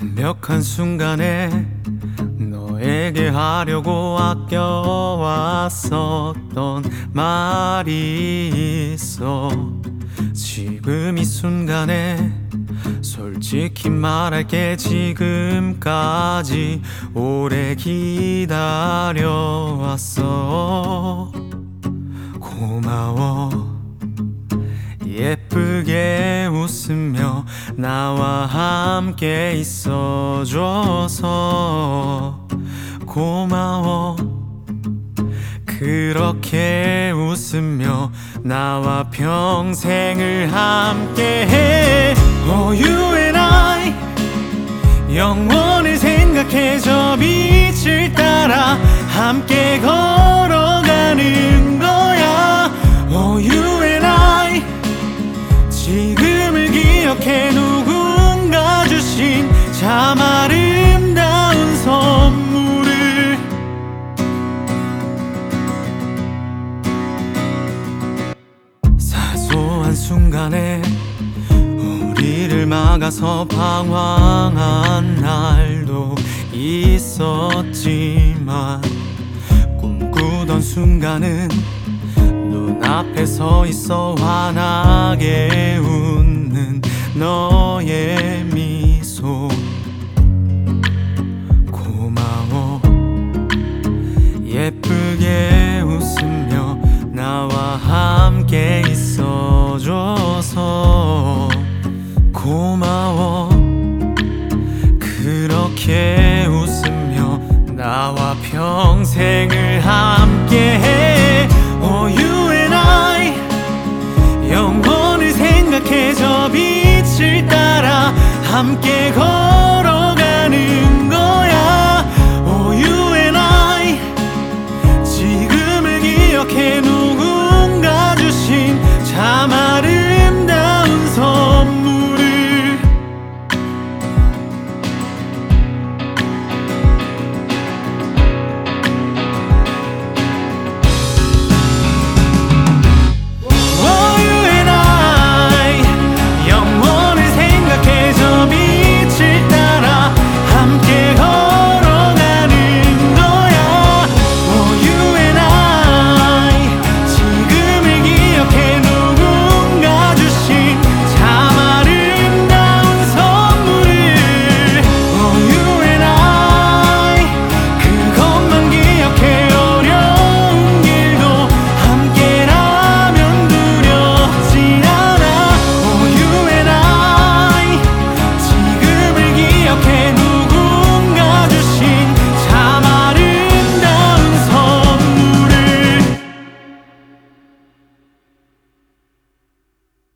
완벽한 순간에 너에게 하려고 아껴왔었던 말이 있어. 지금 이 순간에 솔직히 말할게. 지금까지 오래 기다려왔어. 고마워. 예쁘게 웃으며 나와 함께 있어줘서 고마워. 그렇게 웃으며 나와 평생을 함께해. Oh, you and I 영원을 생각해 저 빛을 따라 함께 걸어가는 거야. Oh, you and I 지금을 기억해. 누군가 주신 참 아름다운 선물을. 사소한 순간에 우리를 막아서 방황한 날도 있었지만 꿈꾸던 순간은 눈앞에 서 있어. 환하게 웃는 너의 미소 고마워. 예쁘게 웃으며 나와 함께 있어줘서 고마워. 그렇게 웃으며 나와 평생을 함께해. Oh, you and I 영원을 생각해 저 빛을 따라 함께 걸